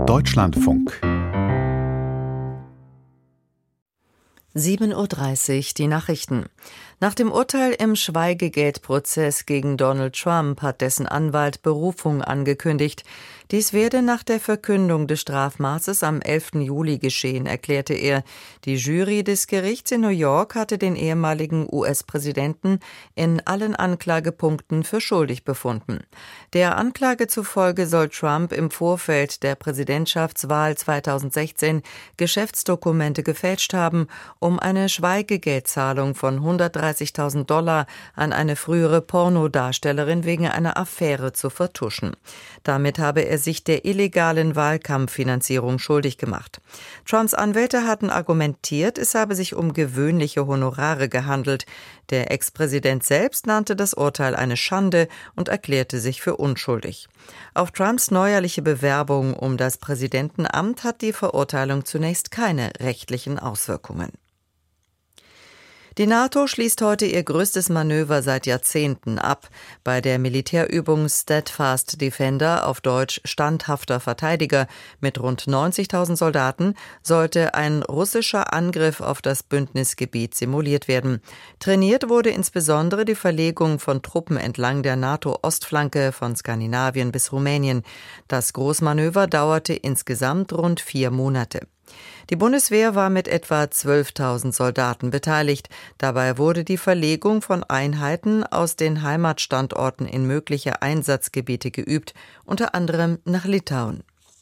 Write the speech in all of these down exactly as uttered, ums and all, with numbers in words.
Deutschlandfunk. sieben Uhr dreißig, die Nachrichten. Nach dem Urteil im Schweigegeld-Prozess gegen Donald Trump hat dessen Anwalt Berufung angekündigt. Dies werde nach der Verkündung des Strafmaßes am elften Juli geschehen, erklärte er. Die Jury des Gerichts in New York hatte den ehemaligen U S-Präsidenten in allen Anklagepunkten für schuldig befunden. Der Anklage zufolge soll Trump im Vorfeld der Präsidentschaftswahl zweitausendsechzehn Geschäftsdokumente gefälscht haben, um eine Schweigegeldzahlung von hundertdreißigtausend Dollar an eine frühere Pornodarstellerin wegen einer Affäre zu vertuschen. Damit habe er sich der illegalen Wahlkampffinanzierung schuldig gemacht. Trumps Anwälte hatten argumentiert, es habe sich um gewöhnliche Honorare gehandelt. Der Ex-Präsident selbst nannte das Urteil eine Schande und erklärte sich für unschuldig. Auf Trumps neuerliche Bewerbung um das Präsidentenamt hat die Verurteilung zunächst keine rechtlichen Auswirkungen. Die NATO schließt heute ihr größtes Manöver seit Jahrzehnten ab. Bei der Militärübung Steadfast Defender, auf Deutsch standhafter Verteidiger, mit rund neunzigtausend Soldaten, sollte ein russischer Angriff auf das Bündnisgebiet simuliert werden. Trainiert wurde insbesondere die Verlegung von Truppen entlang der NATO-Ostflanke von Skandinavien bis Rumänien. Das Großmanöver dauerte insgesamt rund vier Monate. Die Bundeswehr war mit etwa zwölftausend Soldaten beteiligt. Dabei wurde die Verlegung von Einheiten aus den Heimatstandorten in mögliche Einsatzgebiete geübt, unter anderem nach Litauen.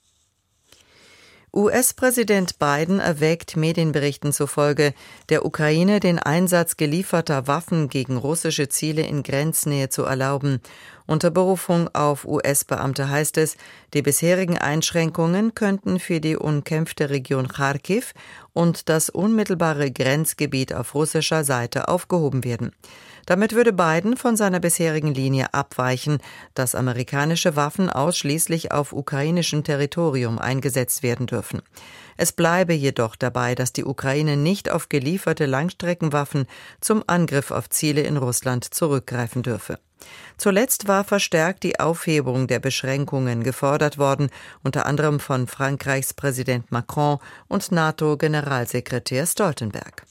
U S-Präsident Biden erwägt Medienberichten zufolge, der Ukraine den Einsatz gelieferter Waffen gegen russische Ziele in Grenznähe zu erlauben. Unter Berufung auf U S-Beamte heißt es, die bisherigen Einschränkungen könnten für die umkämpfte Region Charkiw und das unmittelbare Grenzgebiet auf russischer Seite aufgehoben werden. Damit würde Biden von seiner bisherigen Linie abweichen, dass amerikanische Waffen ausschließlich auf ukrainischem Territorium eingesetzt werden dürfen. Es bleibe jedoch dabei, dass die Ukraine nicht auf gelieferte Langstreckenwaffen zum Angriff auf Ziele in Russland zurückgreifen dürfe. Zuletzt war verstärkt die Aufhebung der Beschränkungen gefordert worden, unter anderem von Frankreichs Präsident Macron und NATO-Generalsekretär Stoltenberg.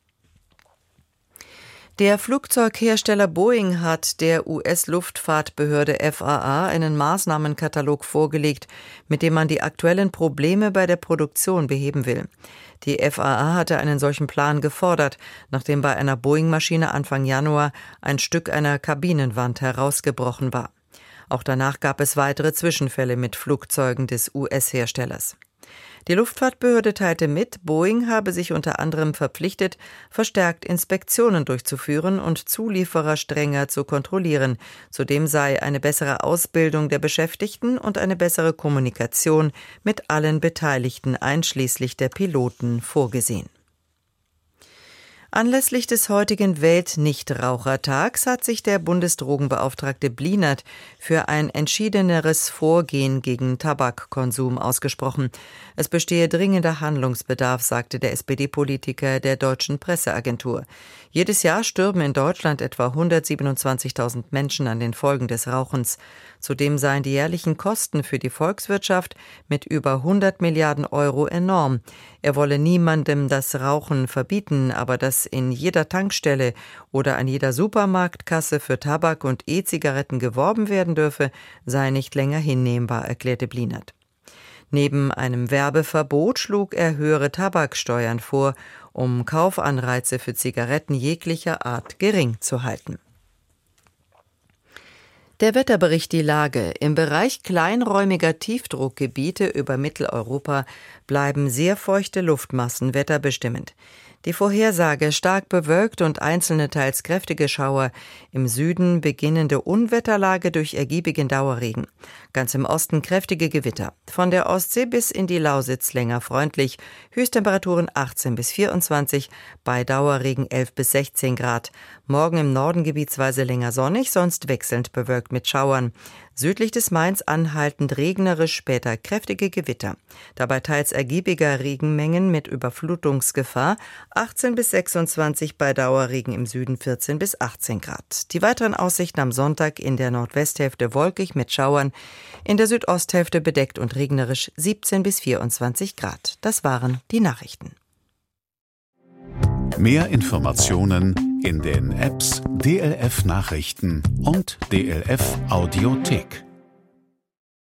Der Flugzeughersteller Boeing hat der U S-Luftfahrtbehörde F A A einen Maßnahmenkatalog vorgelegt, mit dem man die aktuellen Probleme bei der Produktion beheben will. Die F A A hatte einen solchen Plan gefordert, nachdem bei einer Boeing-Maschine Anfang Januar ein Stück einer Kabinenwand herausgebrochen war. Auch danach gab es weitere Zwischenfälle mit Flugzeugen des U S-Herstellers. Die Luftfahrtbehörde teilte mit, Boeing habe sich unter anderem verpflichtet, verstärkt Inspektionen durchzuführen und Zulieferer strenger zu kontrollieren. Zudem sei eine bessere Ausbildung der Beschäftigten und eine bessere Kommunikation mit allen Beteiligten, einschließlich der Piloten, vorgesehen. Anlässlich des heutigen Welt-Nichtrauchertags hat sich der Bundesdrogenbeauftragte Blinert für ein entschiedeneres Vorgehen gegen Tabakkonsum ausgesprochen. Es bestehe dringender Handlungsbedarf, sagte der S P D-Politiker der Deutschen Presseagentur. Jedes Jahr stürben in Deutschland etwa hundertsiebenundzwanzigtausend Menschen an den Folgen des Rauchens. Zudem seien die jährlichen Kosten für die Volkswirtschaft mit über hundert Milliarden Euro enorm. Er wolle niemandem das Rauchen verbieten, aber dass in jeder Tankstelle oder an jeder Supermarktkasse für Tabak und E-Zigaretten geworben werden dürfe, sei nicht länger hinnehmbar, erklärte Blinert. Neben einem Werbeverbot schlug er höhere Tabaksteuern vor, um Kaufanreize für Zigaretten jeglicher Art gering zu halten. Der Wetterbericht die Lage. Im Bereich kleinräumiger Tiefdruckgebiete über Mitteleuropa bleiben sehr feuchte Luftmassen wetterbestimmend. Die Vorhersage: stark bewölkt und einzelne teils kräftige Schauer. Im Süden beginnende Unwetterlage durch ergiebigen Dauerregen. Ganz im Osten kräftige Gewitter. Von der Ostsee bis in die Lausitz länger freundlich. Höchsttemperaturen achtzehn bis vierundzwanzig, bei Dauerregen elf bis sechzehn Grad. Morgen im Norden gebietsweise länger sonnig, sonst wechselnd bewölkt mit Schauern. Südlich des Mains anhaltend regnerisch, später kräftige Gewitter. Dabei teils ergiebiger Regenmengen mit Überflutungsgefahr, achtzehn bis sechsundzwanzig, bei Dauerregen im Süden vierzehn bis achtzehn Grad. Die weiteren Aussichten am Sonntag: in der Nordwesthälfte wolkig mit Schauern, in der Südosthälfte bedeckt und regnerisch, siebzehn bis vierundzwanzig Grad. Das waren die Nachrichten. Mehr Informationen in den Apps D L F Nachrichten und D L F Audiothek.